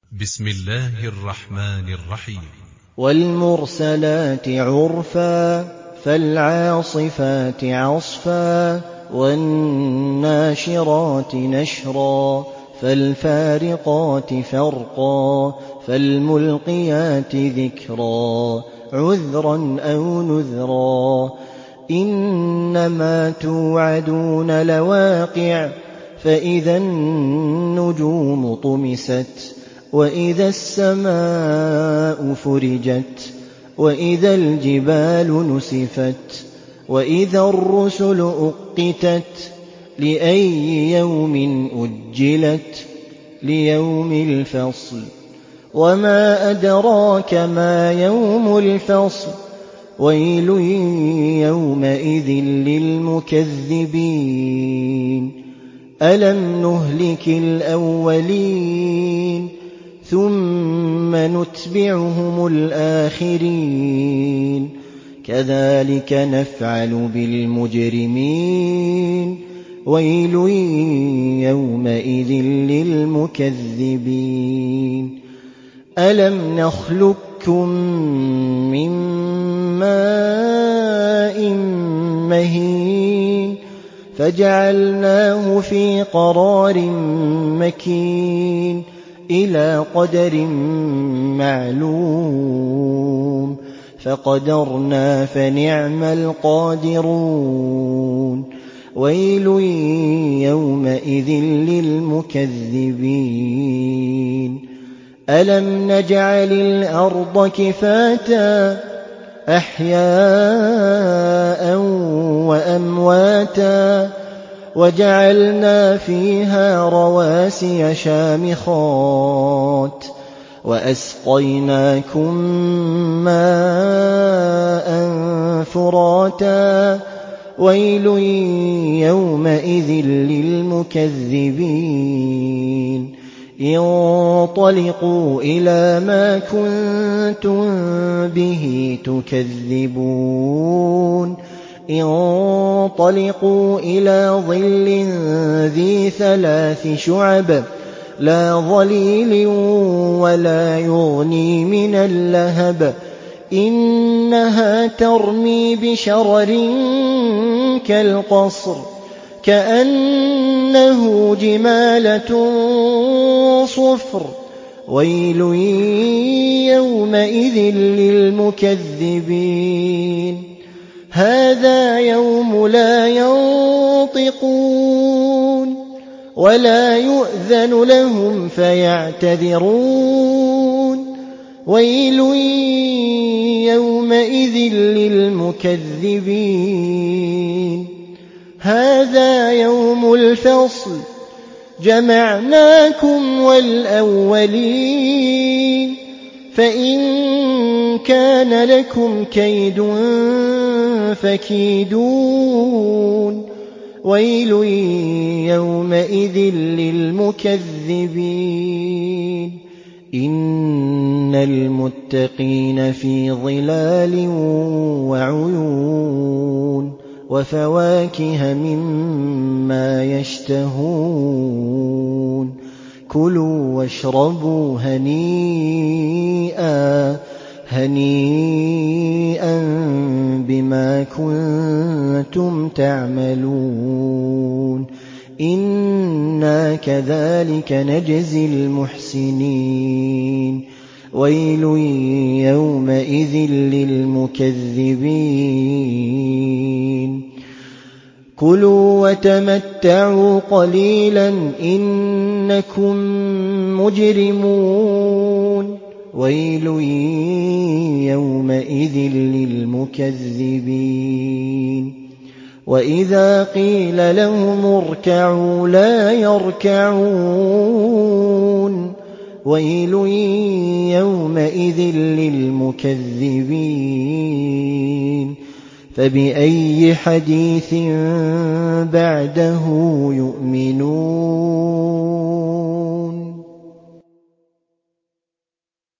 بسم الله الرحمن الرحيم. والمرسلات عرفا فالعاصفات عصفا والناشرات نشرا فالفارقات فرقا فالملقيات ذكرا عذرا أو نذرا إنما توعدون لواقع فإذا النجوم طمست وإذا السماء فرجت وإذا الجبال نسفت وإذا الرسل أقتت لأي يوم أجلت ليوم الفصل وما أدراك ما يوم الفصل ويل يومئذ للمكذبين ألم نهلك الأولين ثم نتبعهم الآخرين كذلك نفعل بالمجرمين ويل يومئذ للمكذبين ألم نخلقكم من ماء مهين فجعلناه في قرار مكين إلى قدر معلوم فقدرنا فنعم القادرون ويل يومئذ للمكذبين ألم نجعل الأرض كفاتا أحياء وأمواتا وجعلنا فيها رواسي شامخات وأسقيناكم ماء فراتا ويل يومئذ للمكذبين انطلقوا إلى ما كنتم به تكذبون انطلقوا إلى ظل ذي 3 شعب لا ظليل ولا يغني من اللهب إنها ترمي بشرر كالقصر كأنه جمالة صفر ويل يومئذ للمكذبين هذا يوم لا ينطقون ولا يؤذن لهم فيعتذرون ويل يومئذ للمكذبين هذا يوم الفصل جمعناكم والأولين فإن كان لكم كيد فكيدون ويل يومئذ للمكذبين إن المتقين في ظلال وعيون وفواكه مما يشتهون كلوا واشربوا هنيئا بما كنتم تعملون إنا كذلك نجزي المحسنين ويل يومئذ للمكذبين كلوا وتمتعوا قليلا إنكم مجرمون ويل يومئذ للمكذبين وإذا قيل لهم اركعوا لا يركعون ويل يومئذ للمكذبين فبأي حديث بعده يؤمنون